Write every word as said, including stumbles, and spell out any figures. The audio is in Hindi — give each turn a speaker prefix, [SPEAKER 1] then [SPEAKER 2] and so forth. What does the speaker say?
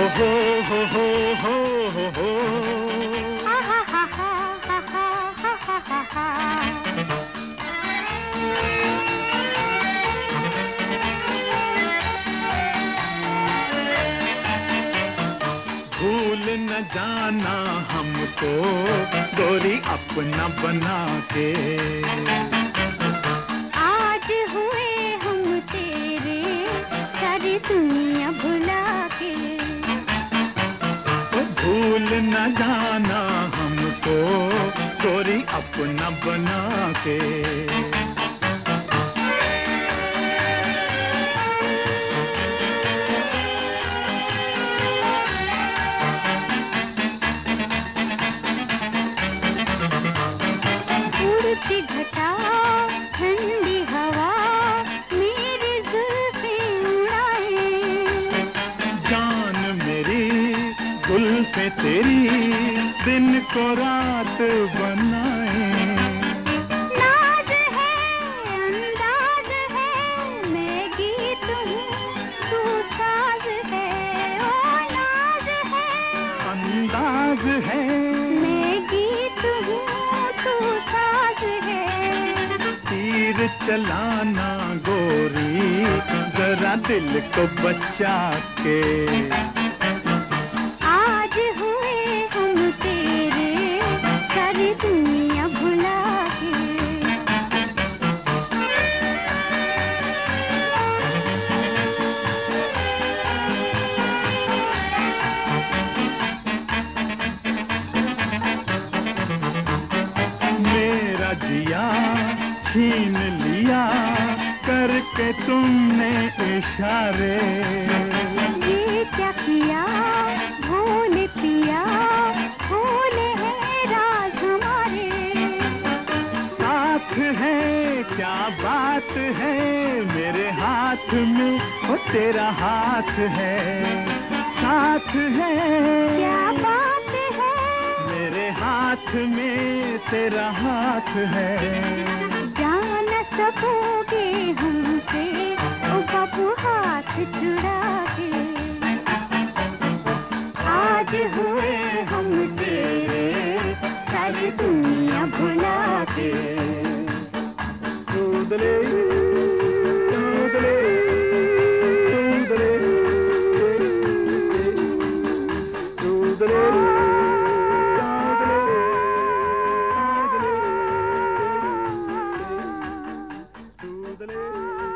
[SPEAKER 1] हो हो हो हो हो हो।
[SPEAKER 2] आहा हा हा हा हा हा हा हा हा।
[SPEAKER 1] भूल न जाना हमको गोरी अपना बना के।
[SPEAKER 2] आज हुए हम तेरे सारी दुनिया भुला के।
[SPEAKER 1] ओ भूल न जाना हमको गोरी अपना बना के।
[SPEAKER 2] उड़ती घटा ठंडी हवा मेरी जुल्फें उड़ाए।
[SPEAKER 1] जान मेरी जुल्फें तेरी दिन को रात बनाए।
[SPEAKER 2] नाज है अंदाज है मैं गीत हूँ तू साज है। ओ नाज है
[SPEAKER 1] अंदाज है
[SPEAKER 2] मैं गीत हूँ तू साज है।
[SPEAKER 1] तीर चलाना गोरी जरा दिल को बचा के।
[SPEAKER 2] आज हुए हम तेरे सारी दुनिया भुला के।
[SPEAKER 1] मेरा जिया छीन लिया करके तुमने इशारे।
[SPEAKER 2] ये क्या किया भोले पिया भोले हैं राज हमारे।
[SPEAKER 1] साथ है क्या बात है मेरे हाथ में वो तेरा हाथ है। साथ है
[SPEAKER 2] क्या बात है
[SPEAKER 1] मेरे हाथ में तेरा हाथ है।
[SPEAKER 2] जान सकोगे हमसे ओ बाबू हाथ छुड़ा के। आज हुए हम तेरे सारी दुनिया भुला के।
[SPEAKER 1] दूधले दूधले दूधले दूधले दूधले दूधले।